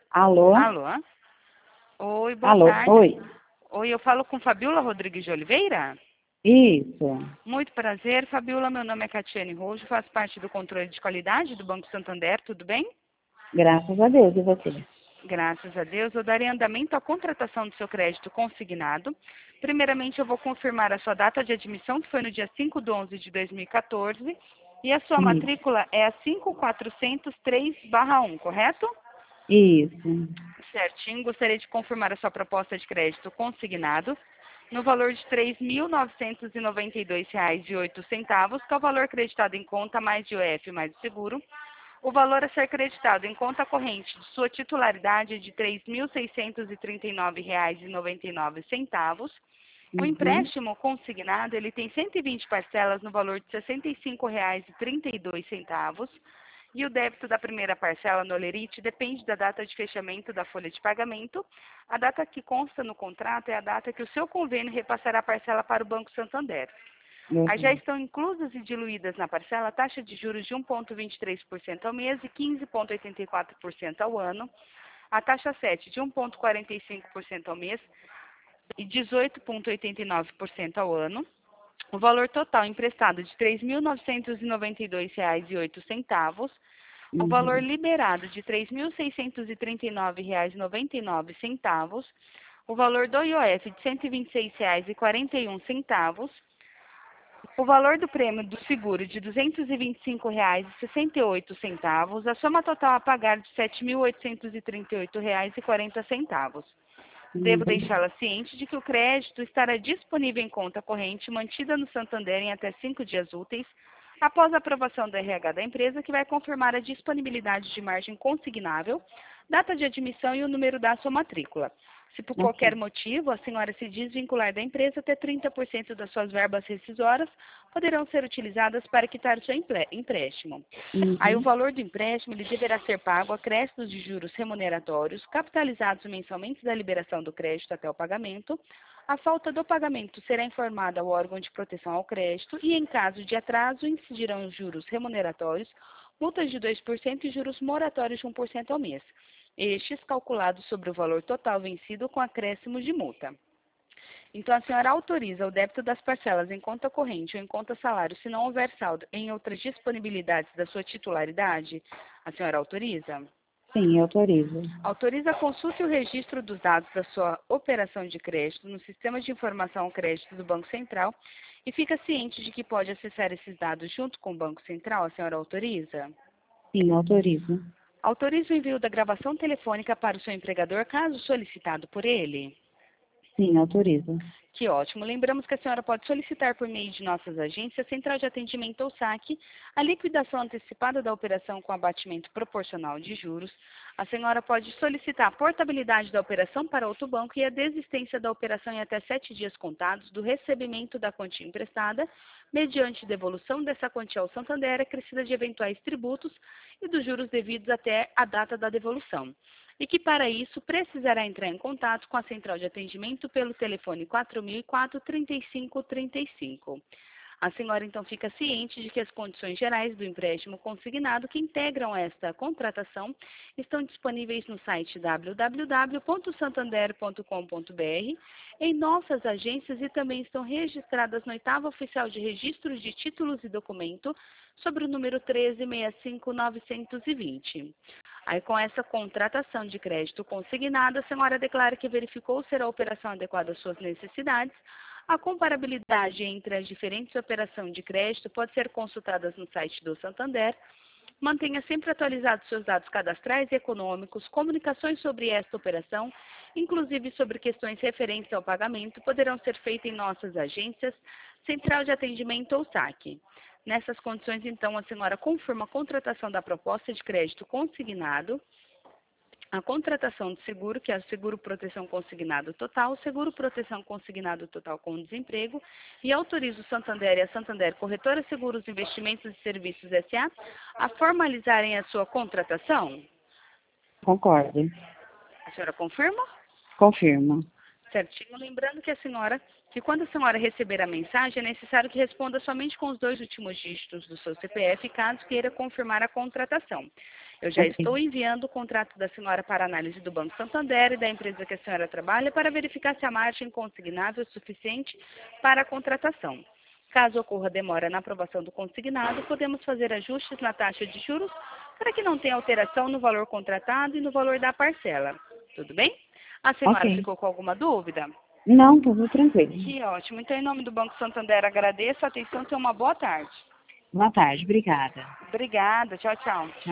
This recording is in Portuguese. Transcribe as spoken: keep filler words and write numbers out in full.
Alô? Alô? Oi, boa Alô? tarde. Oi? Oi, eu falo com Fabiola Rodrigues de Oliveira? Isso. Muito prazer, Fabiola. Meu nome é Catiane Rojo, faço parte do controle de qualidade do Banco Santander, tudo bem? Graças a Deus, e você? Graças a Deus. Eu darei andamento à contratação do seu crédito consignado. Primeiramente, eu vou confirmar a sua data de admissão, que foi no dia cinco de onze de dois mil e quatorze, e a sua Isso. matrícula é a cinco quatrocentos três barra um, correto? Isso. Certinho. Gostaria de confirmar a sua proposta de crédito consignado no valor de três mil novecentos e noventa e dois reais e oito centavos, que é o valor creditado em conta mais I O F mais o seguro. O valor a ser creditado em conta corrente de sua titularidade é de três mil seiscentos e trinta e nove reais e noventa e nove centavos. O Uhum. empréstimo consignado, ele tem cento e vinte parcelas no valor de sessenta e cinco reais e trinta e dois centavos. E o débito da primeira parcela no Olerite depende da data de fechamento da folha de pagamento. A data que consta no contrato é a data que o seu convênio repassará a parcela para o Banco Santander. Aí já Uhum. estão inclusas e diluídas na parcela a taxa de juros de um vírgula vinte e três por cento ao mês e quinze vírgula oitenta e quatro por cento ao ano, a taxa sete de um vírgula quarenta e cinco por cento ao mês e dezoito vírgula oitenta e nove por cento ao ano, o valor total emprestado de três mil novecentos e noventa e dois reais e oito centavos, o valor Uhum. liberado de três mil seiscentos e trinta e nove reais e noventa e nove centavos, o valor do I O F de cento e vinte e seis reais e quarenta e um centavos, o valor do prêmio do seguro de duzentos e vinte e cinco reais e sessenta e oito centavos, a soma total a pagar de sete mil oitocentos e trinta e oito reais e quarenta centavos. Devo Uhum. deixá-la ciente de que o crédito estará disponível em conta corrente mantida no Santander em até cinco dias úteis, após a aprovação do R H da empresa, que vai confirmar a disponibilidade de margem consignável, data de admissão e o número da sua matrícula. Se por qualquer Ok. motivo a senhora se desvincular da empresa, até trinta por cento das suas verbas rescisórias poderão ser utilizadas para quitar seu empréstimo. Aí o Uhum. valor do empréstimo ele deverá ser pago a acréscimos de juros remuneratórios, capitalizados mensalmente da liberação do crédito até o pagamento. A falta do pagamento será informada ao órgão de proteção ao crédito e, em caso de atraso, incidirão os juros remuneratórios, multas de dois por cento e juros moratórios de um por cento ao mês. Estes calculados sobre o valor total vencido com acréscimos de multa. Então, a senhora autoriza o débito das parcelas em conta corrente ou em conta salário se não houver saldo em outras disponibilidades da sua titularidade? A senhora autoriza? Sim, autorizo. Autoriza a consulta e o registro dos dados da sua operação de crédito no Sistema de Informação ao Crédito do Banco Central e fica ciente de que pode acessar esses dados junto com o Banco Central? A senhora autoriza? Sim, autorizo. Autoriza o envio da gravação telefônica para o seu empregador caso solicitado por ele? Sim, autorizo. Que ótimo. Lembramos que a senhora pode solicitar por meio de nossas agências, Central de Atendimento ou saque, a liquidação antecipada da operação com abatimento proporcional de juros. A senhora pode solicitar a portabilidade da operação para outro banco e a desistência da operação em até sete dias contados do recebimento da quantia emprestada, mediante devolução dessa quantia ao Santander, acrescida de eventuais tributos e dos juros devidos até a data da devolução. E que, para isso, precisará entrar em contato com a central de atendimento pelo telefone quatro mil e quatro, trinta e cinco trinta e cinco. A senhora, então, fica ciente de que as condições gerais do empréstimo consignado que integram esta contratação estão disponíveis no site w w w ponto santander ponto com ponto b r, em nossas agências e também estão registradas no oitavo oficial de registro de títulos e documento sobre o número treze sessenta e cinco novecentos e vinte. Aí, com essa contratação de crédito consignado, a senhora declara que verificou ser a operação adequada às suas necessidades. A comparabilidade entre as diferentes operações de crédito pode ser consultada no site do Santander. Mantenha sempre atualizados seus dados cadastrais e econômicos. Comunicações sobre esta operação, inclusive sobre questões referentes ao pagamento, poderão ser feitas em nossas agências, Central de Atendimento ou saque. Nessas condições, então, a senhora confirma a contratação da proposta de crédito consignado, a contratação de seguro, que é o seguro proteção consignado total, seguro proteção consignado total com desemprego, e autoriza o Santander e a Santander Corretora Seguros, Investimentos e Serviços S A a formalizarem a sua contratação? Concordo. A senhora confirma? Confirmo. Certinho. Lembrando que a senhora, que quando a senhora receber a mensagem, é necessário que responda somente com os dois últimos dígitos do seu C P F, caso queira confirmar a contratação. Eu já Ok. estou enviando o contrato da senhora para análise do Banco Santander e da empresa que a senhora trabalha para verificar se a margem consignável é suficiente para a contratação. Caso ocorra demora na aprovação do consignado, podemos fazer ajustes na taxa de juros para que não tenha alteração no valor contratado e no valor da parcela. Tudo bem? A senhora Ok. ficou com alguma dúvida? Não, tudo tranquilo. Que ótimo. Então, em nome do Banco Santander, agradeço a atenção e tenha uma boa tarde. Boa tarde, obrigada. Obrigada. Tchau, tchau. Tchau.